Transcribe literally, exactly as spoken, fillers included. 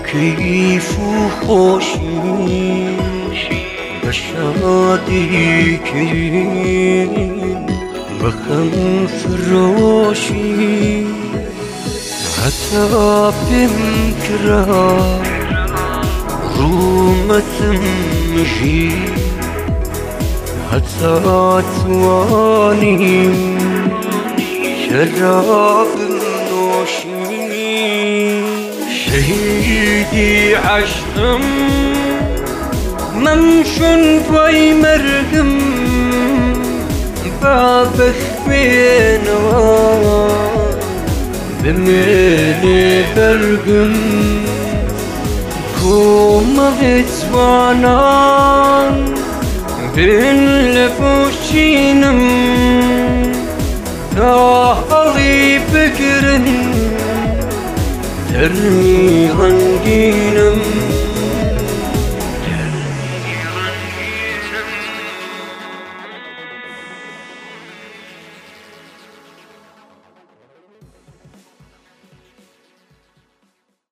كيف خوشي بشادي كين بخم فروشي حتى بمكرا رومة مجي حتى تواني شراب نوشي شهيدي عشتم ممشون بوي مرقم بابك بينا بميلي برقم كوما بتوانان بين لبوشينم تاهلي بكرن ترمي غنجينم